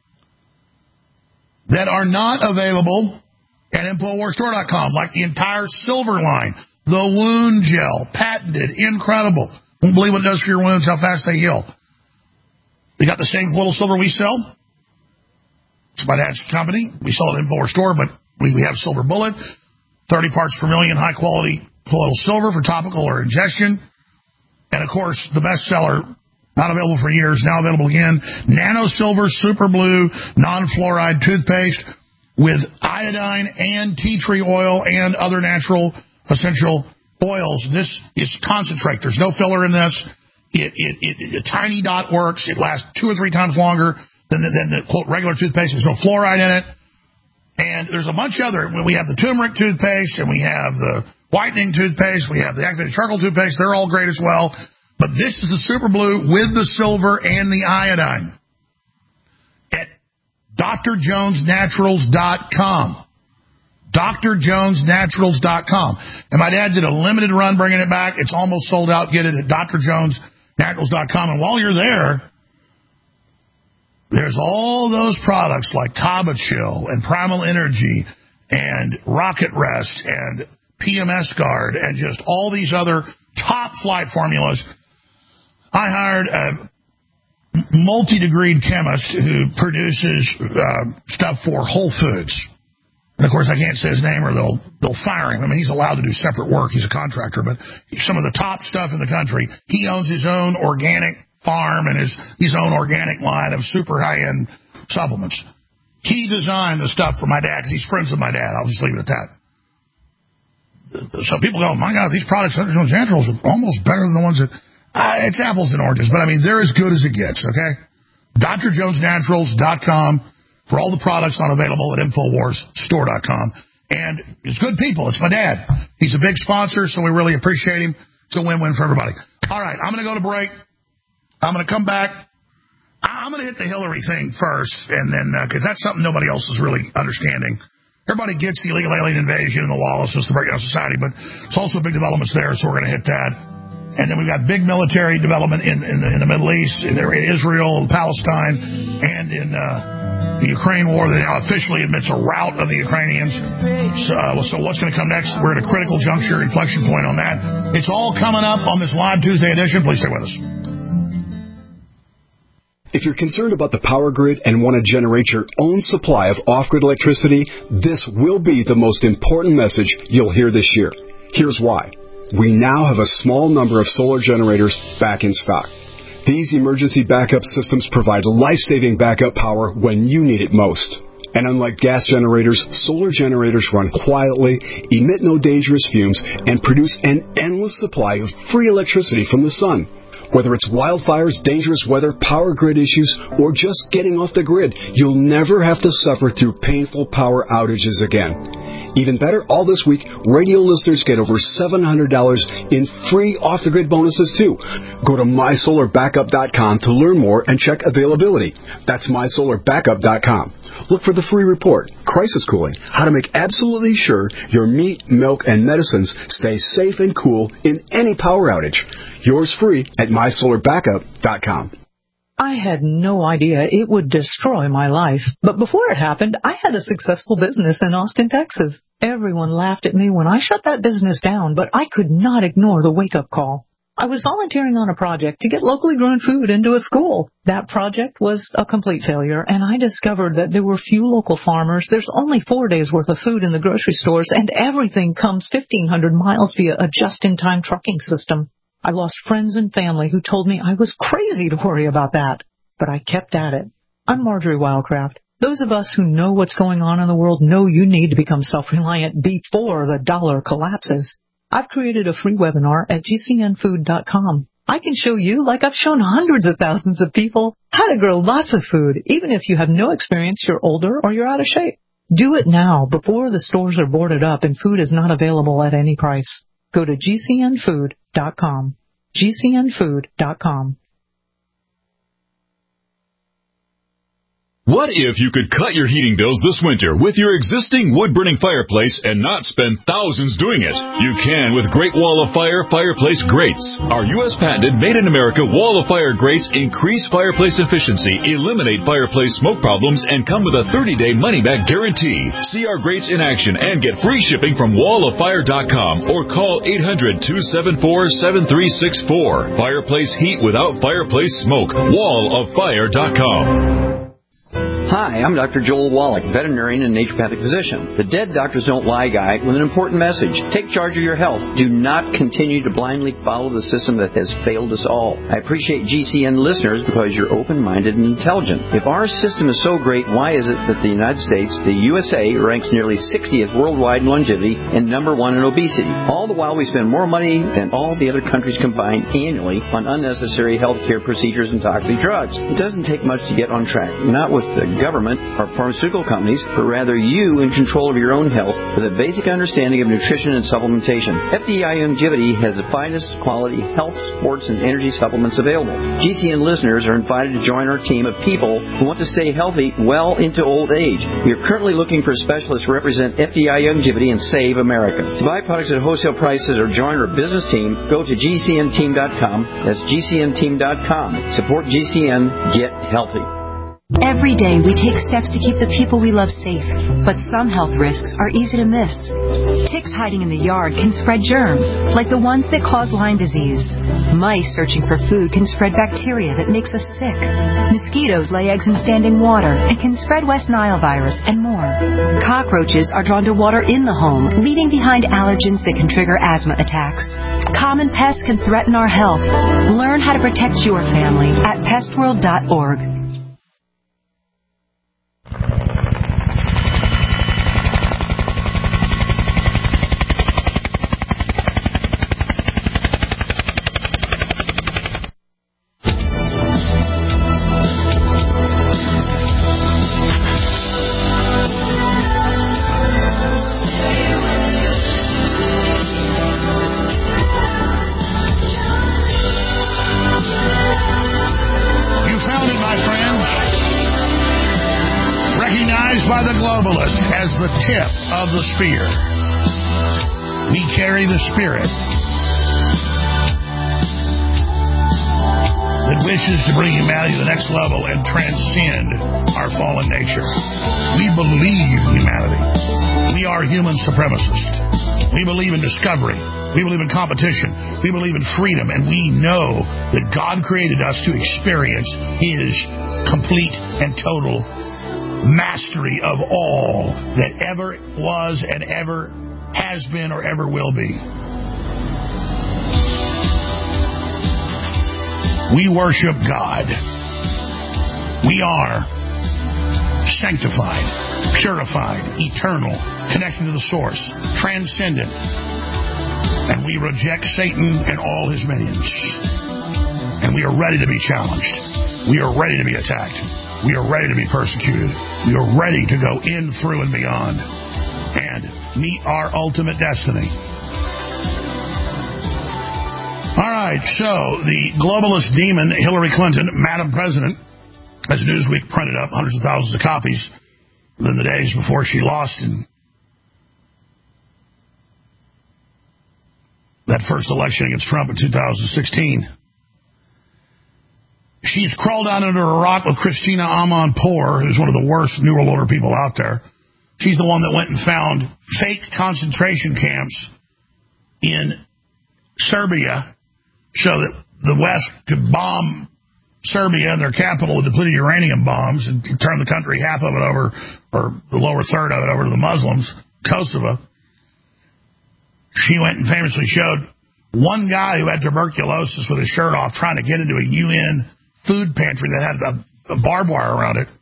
that are not available at Infowars Store dot com, like the entire silver line, the wound gel, patented, incredible. Won't believe what it does for your wounds, how fast they heal. We got the same colloidal silver we sell. It's my dad's company. We sell it at Infowars Store, but we, we have Silver Bullet, thirty parts per million, high quality colloidal silver for topical or ingestion. And, of course, the best seller, not available for years, now available again, Nano Silver Super Blue Non-Fluoride Toothpaste with iodine and tea tree oil and other natural essential oils. This is concentrate. There's no filler in this. It, it, it, a tiny dot works. It lasts two or three times longer than the, than the quote, regular toothpaste. There's no fluoride in it. And there's a bunch of other. We have the turmeric toothpaste, and we have the whitening toothpaste. We have the activated charcoal toothpaste. They're all great as well. But this is the Super Blue with the silver and the iodine at D R Jones Naturals dot com. D R Jones Naturals dot com. And my dad did a limited run bringing it back. It's almost sold out. Get it at D R Jones Naturals dot com. And while you're there, there's all those products like Kaba Chill and Primal Energy and Rocket Rest and P M S Guard and just all these other top flight formulas. I hired a multi-degreed chemist who produces uh, stuff for Whole Foods. And, of course, I can't say his name or they'll they'll fire him. I mean, he's allowed to do separate work. He's a contractor. But some of the top stuff in the country, he owns his own organic farm and his, his own organic line of super high-end supplements. He designed the stuff for my dad because he's friends with my dad. I'll just leave it at that. So people go, my God, these products, D R Jones Naturals, are almost better than the ones that... Uh, it's apples and oranges, but, I mean, they're as good as it gets, okay? D R Jones Naturals dot com for all the products not available at Infowars Store dot com. And it's good people. It's my dad. He's a big sponsor, so we really appreciate him. It's a win-win for everybody. All right, I'm going to go to break. I'm going to come back. I'm going to hit the Hillary thing first, and then because uh, that's something nobody else is really understanding. Everybody gets the illegal alien invasion and the lawlessness, the breakdown of society, but it's also big developments there, so we're going to hit that. And then we've got big military development in, in, the, in the Middle East, in Israel, Palestine, and in uh, the Ukraine war that now officially admits a rout of the Ukrainians. So, uh, so what's going to come next? We're at a critical juncture, inflection point on that. It's all coming up on this live Tuesday edition. Please stay with us. If you're concerned about the power grid and want to generate your own supply of off-grid electricity, this will be the most important message you'll hear this year. Here's why. We now have a small number of solar generators back in stock. These emergency backup systems provide life-saving backup power when you need it most. And unlike gas generators, solar generators run quietly, emit no dangerous fumes, and produce an endless supply of free electricity from the sun. Whether it's wildfires, dangerous weather, power grid issues, or just getting off the grid, you'll never have to suffer through painful power outages again. Even better, all this week, radio listeners get over seven hundred dollars in free off-the-grid bonuses, too. Go to my solar backup dot com to learn more and check availability. That's my solar backup dot com. Look for the free report, Crisis Cooling, how to make absolutely sure your meat, milk, and medicines stay safe and cool in any power outage. Yours free at my solar backup dot com. I had no idea it would destroy my life. But before it happened, I had a successful business in Austin, Texas. Everyone laughed at me when I shut that business down, but I could not ignore the wake-up call. I was volunteering on a project to get locally grown food into a school. That project was a complete failure, and I discovered that there were few local farmers. There's only four days' worth of food in the grocery stores, and everything comes fifteen hundred miles via a just-in-time trucking system. I lost friends and family who told me I was crazy to worry about that, but I kept at it. I'm Marjorie Wildcraft. Those of us who know what's going on in the world know you need to become self-reliant before the dollar collapses. I've created a free webinar at G C N food dot com. I can show you, like I've shown hundreds of thousands of people, how to grow lots of food, even if you have no experience, you're older, or you're out of shape. Do it now, before the stores are boarded up and food is not available at any price. Go to G C N food dot com. G C N food dot com. What if you could cut your heating bills this winter with your existing wood-burning fireplace and not spend thousands doing it? You can with Great Wall of Fire Fireplace Grates. Our U S patented made-in-America Wall of Fire grates increase fireplace efficiency, eliminate fireplace smoke problems, and come with a thirty-day money-back guarantee. See our grates in action and get free shipping from wall of fire dot com or call eight hundred, two seven four, seven three six four. Fireplace heat without fireplace smoke. wall of fire dot com. Hi, I'm Doctor Joel Wallach, veterinarian and naturopathic physician. The Dead Doctors Don't Lie guy with an important message. Take charge of your health. Do not continue to blindly follow the system that has failed us all. I appreciate G C N listeners because you're open-minded and intelligent. If our system is so great, why is it that the United States, the U S A, ranks nearly sixtieth worldwide in longevity and number one in obesity? All the while we spend more money than all the other countries combined annually on unnecessary health care procedures and toxic drugs. It doesn't take much to get on track. Not with the government or pharmaceutical companies, but rather you in control of your own health with a basic understanding of nutrition and supplementation. F D I Longevity has the finest quality health, sports, and energy supplements available. G C N listeners are invited to join our team of people who want to stay healthy well into old age. We are currently looking for specialists to represent F D I Longevity and Save America. To buy products at wholesale prices or join our business team, go to G C N team dot com. That's G C N team dot com. Support G C N. Get healthy. Every day we take steps to keep the people we love safe, but some health risks are easy to miss. Ticks hiding in the yard can spread germs, like the ones that cause Lyme disease. Mice searching for food can spread bacteria that makes us sick. Mosquitoes lay eggs in standing water and can spread West Nile virus and more. Cockroaches are drawn to water in the home, leaving behind allergens that can trigger asthma attacks. Common pests can threaten our health. Learn how to protect your family at pest world dot org. The tip of the spear. We carry the spirit that wishes to bring humanity to the next level and transcend our fallen nature. We believe in humanity. We are human supremacists. We believe in discovery. We believe in competition. We believe in freedom. And we know that God created us to experience His complete and total mastery of all that ever was and ever has been or ever will be. We worship God. We are sanctified, purified, eternal, connected to the source, transcendent, and we reject Satan and all his minions. And we are ready to be challenged. We are ready to be attacked. We are ready to be persecuted. We are ready to go in, through, and beyond and meet our ultimate destiny. All right, so the globalist demon Hillary Clinton, Madam President, as Newsweek printed up hundreds of thousands of copies in the days before she lost in that first election against Trump in two thousand sixteen. She's crawled down under a rock with Christina Amanpour, who's one of the worst New World Order people out there. She's the one that went and found fake concentration camps in Serbia so that the West could bomb Serbia and their capital with depleted uranium bombs and turn the country, half of it over, or the lower third of it over to the Muslims, Kosovo. She went and famously showed one guy who had tuberculosis with his shirt off trying to get into a U N food pantry that had a, a barbed wire around it,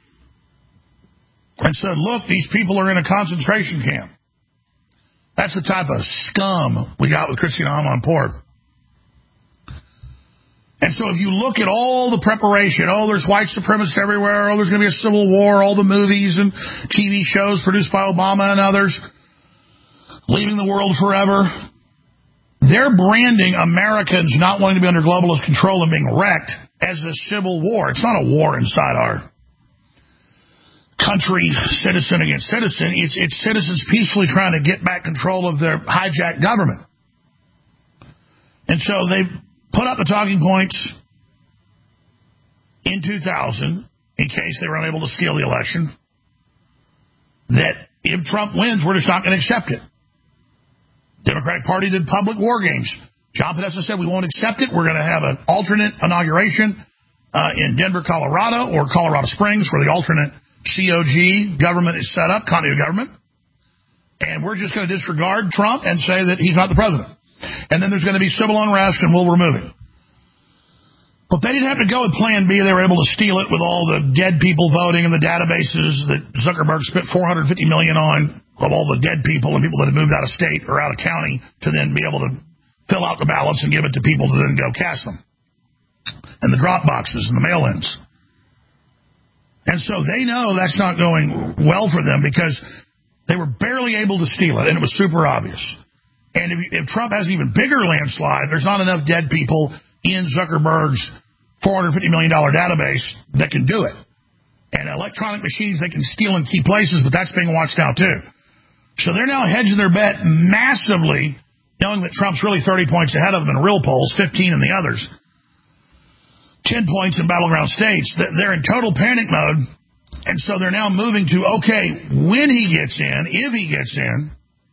and said, look, these people are in a concentration camp. That's the type of scum we got with Christina Amanpour. And so if you look at all the preparation, oh, there's white supremacists everywhere, oh, there's going to be a civil war, all the movies and T V shows produced by Obama and others, leaving the world forever, they're branding Americans not wanting to be under globalist control and being wrecked as a civil war. It's not a war inside our country, citizen against citizen. It's, it's citizens peacefully trying to get back control of their hijacked government. And so they put up the talking points in two thousand, in case they were unable to steal the election, that if Trump wins, we're just not going to accept it. Democratic Party did public war games. John Podesta said we won't accept it. We're going to have an alternate inauguration uh, in Denver, Colorado, or Colorado Springs, where the alternate C O G government is set up, continuity government. And we're just going to disregard Trump and say that he's not the president. And then there's going to be civil unrest and we'll remove him. But they didn't have to go with Plan B. They were able to steal it with all the dead people voting and the databases that Zuckerberg spent four hundred fifty million dollars on, of all the dead people and people that had moved out of state or out of county, to then be able to fill out the ballots and give it to people to then go cast them. And the drop boxes and the mail-ins. And so they know that's not going well for them because they were barely able to steal it, and it was super obvious. And if, if Trump has an even bigger landslide, there's not enough dead people in Zuckerberg's four hundred fifty million dollars database that can do it. And electronic machines, they can steal in key places, but that's being watched out too. So they're now hedging their bet massively, knowing that Trump's really thirty points ahead of them in real polls, fifteen in the others, ten points in battleground states. They're in total panic mode. And so they're now moving to, okay, when he gets in, if he gets in,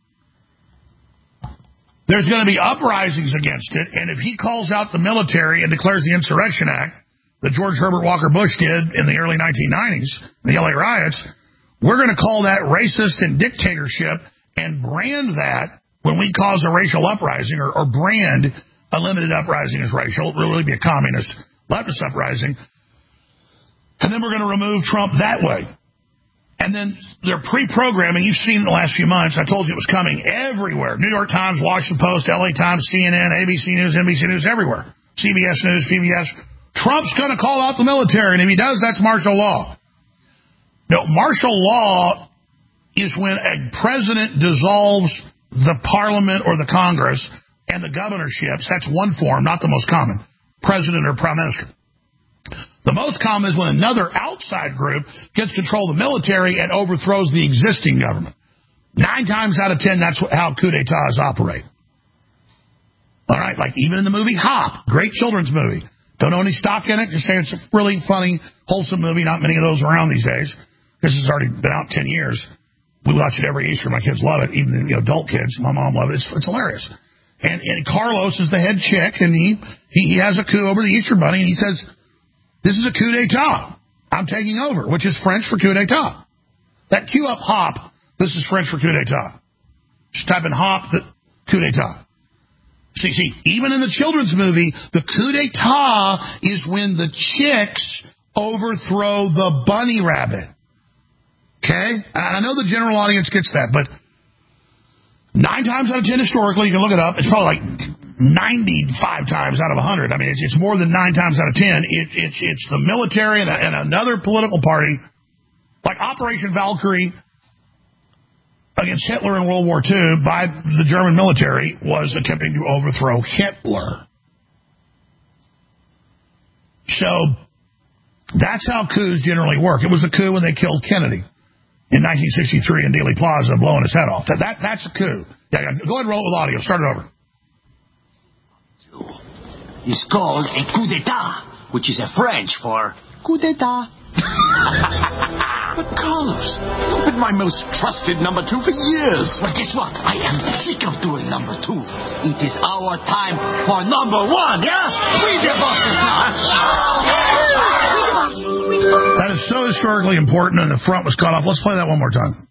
there's going to be uprisings against it. And if he calls out the military and declares the Insurrection Act that George Herbert Walker Bush did in the early nineteen nineties, the L A riots, we're going to call that racist and dictatorship and brand that when we cause a racial uprising, or, or brand a limited uprising as racial. It will really be a communist leftist uprising. And then we're going to remove Trump that way. And then they're pre-programming. You've seen in the last few months. I told you it was coming everywhere. New York Times, Washington Post, L A Times, C N N, A B C News, N B C News, everywhere. C B S News, P B S. Trump's going to call out the military, and if he does, that's martial law. No, martial law is when a president dissolves the parliament or the Congress and the governorships. That's one form, not the most common. President or prime minister. The most common is when another outside group gets control of the military and overthrows the existing government. Nine times out of ten, that's how coup d'etats operate. All right, like even in the movie Hop, great children's movie. Don't know any stock in it, just say it's a really funny, wholesome movie. Not many of those around these days. This has already been out ten years. We watch it every Easter. My kids love it, even the you know, adult kids. My mom loves it. It's, it's hilarious. And, and Carlos is the head chick, and he, he he has a coup over the Easter Bunny, and he says, this is a coup d'etat. I'm taking over, which is French for coup d'etat. That cue up Hop, this is French for coup d'etat. Just type in Hop, the coup d'etat. See, see, even in the children's movie, the coup d'etat is when the chicks overthrow the bunny rabbit. Okay? And I know the general audience gets that, but nine times out of ten historically, you can look it up, it's probably like ninety-five times out of one hundred. I mean, it's, it's more than nine times out of ten. It, it's, it's the military and, a, and another political party, like Operation Valkyrie against Hitler in World War Two by the German military, was attempting to overthrow Hitler. So that's how coups generally work. It was a coup when they killed Kennedy in nineteen sixty-three in Dealey Plaza, blowing his head off. That, that That's a coup. Yeah, yeah, go ahead and roll it with audio. Start it over. It's called a coup d'etat, which is a French for coup d'etat. But Carlos, you've been my most trusted number two for years. Well, guess what? I am sick of doing number two. It is our time for number one, yeah? We the bosses now. That is so historically important, and the front was cut off. Let's play that one more time.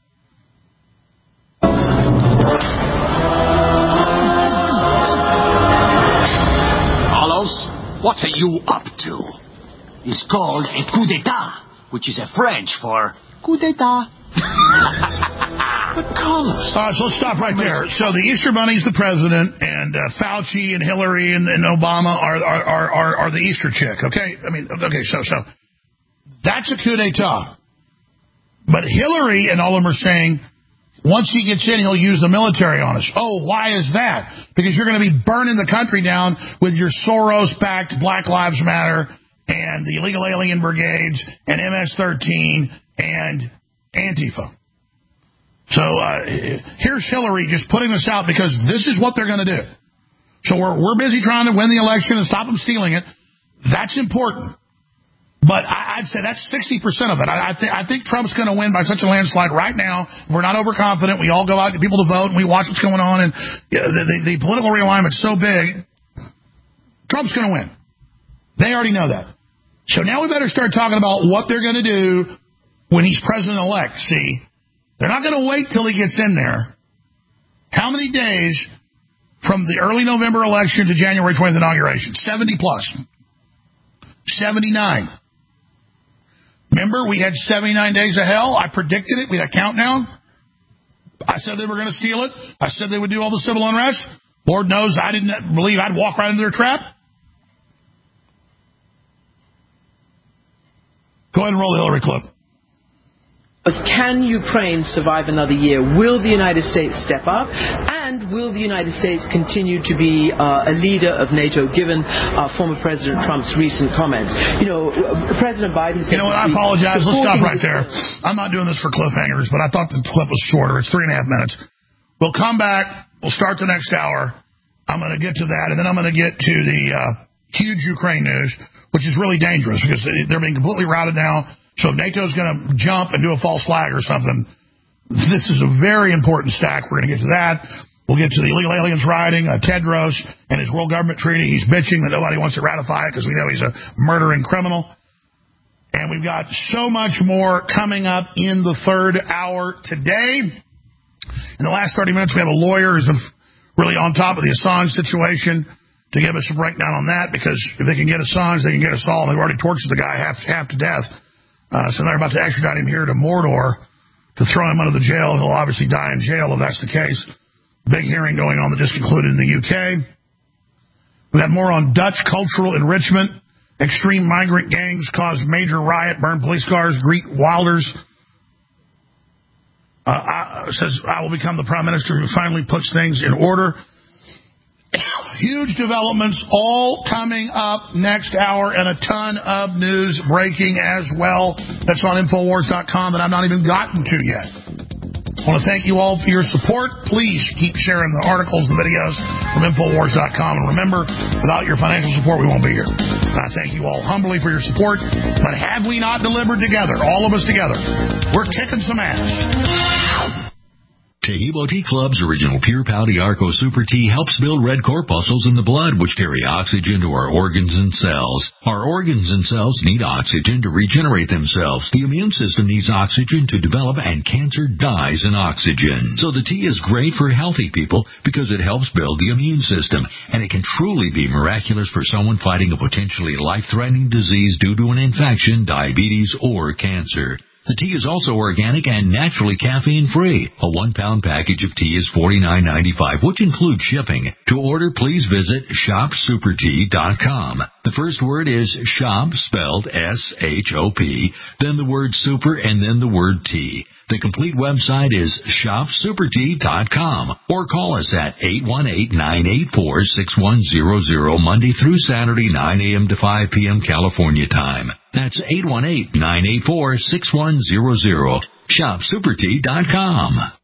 Carlos, what are you up to? It's called a coup d'etat, which is a French for coup d'etat. But Carlos... All right, so let's stop right there. So the Easter Bunny's the president, and uh, Fauci and Hillary and, and Obama are, are, are, are, are the Easter chick, okay? I mean, okay, so so that's a coup d'etat. But Hillary and all of them are saying, once he gets in, he'll use the military on us. Oh, why is that? Because you're going to be burning the country down with your Soros-backed Black Lives Matter and the illegal alien brigades, and M S thirteen, and Antifa. So uh, here's Hillary just putting this out because this is what they're going to do. So we're we're busy trying to win the election and stop them stealing it. That's important. But I, I'd say that's sixty percent of it. I, I, th- I think Trump's going to win by such a landslide right now. We're not overconfident. We all go out, get people to vote, and we watch what's going on. And yeah, the, the, the political realignment's so big, Trump's going to win. They already know that. So now we better start talking about what they're going to do when he's president-elect. See, they're not going to wait till he gets in there. How many days from the early November election to January twentieth inauguration? seventy plus. seventy-nine. Remember, we had seventy-nine days of hell. I predicted it. We had a countdown. I said they were going to steal it. I said they would do all the civil unrest. Lord knows I didn't believe I'd walk right into their trap. Go ahead and roll the Hillary clip. Can Ukraine survive another year? Will the United States step up? And will the United States continue to be uh, a leader of NATO, given uh, former President Trump's recent comments? You know, President Biden said... You know what, I apologize. Let's stop right there. I'm not doing this for cliffhangers, but I thought the clip was shorter. It's three and a half minutes. We'll come back. We'll start the next hour. I'm going to get to that, and then I'm going to get to the uh, huge Ukraine news, which is really dangerous because they're being completely routed now. So if NATO's going to jump and do a false flag or something, this is a very important stack. We're going to get to that. We'll get to the illegal aliens rioting, uh, Tedros and his world government treaty. He's bitching that nobody wants to ratify it because we know he's a murdering criminal. And we've got so much more coming up in the third hour today. In the last thirty minutes, we have a lawyer who's been really on top of the Assange situation to give us a breakdown on that, because if they can get Assange, they can get us all. They've already tortured the guy half, half to death. Uh, so they're about to extradite him here to Mordor to throw him under the jail. He'll obviously die in jail if that's the case. Big hearing going on that just concluded in the U K. We got more on Dutch cultural enrichment. Extreme migrant gangs cause major riot, burn police cars, greet Wilders. Uh, I, says, I will become the prime minister who finally puts things in order. Huge developments all coming up next hour, and a ton of news breaking as well. That's on Infowars dot com that I've not even gotten to yet. I want to thank you all for your support. Please keep sharing the articles, the videos from Infowars dot com. And remember, without your financial support, we won't be here. And I thank you all humbly for your support. But have we not delivered together, all of us together, we're kicking some ass. Tehebo Tea Club's original Pure Pouty Arco Super Tea helps build red corpuscles in the blood, which carry oxygen to our organs and cells. Our organs and cells need oxygen to regenerate themselves. The immune system needs oxygen to develop, and cancer dies in oxygen. So the tea is great for healthy people because it helps build the immune system, and it can truly be miraculous for someone fighting a potentially life-threatening disease due to an infection, diabetes, or cancer. The tea is also organic and naturally caffeine-free. A one-pound package of tea is forty-nine ninety-five, which includes shipping. To order, please visit shop super tea dot com. The first word is shop, spelled S H O P, then the word super, and then the word tea. The complete website is shop super tea dot com, or call us at eight one eight, nine eight four, six one zero zero, Monday through Saturday, nine a.m. to five p.m. California time. That's eight one eight, nine eight four, six one zero zero. shop super tea dot com.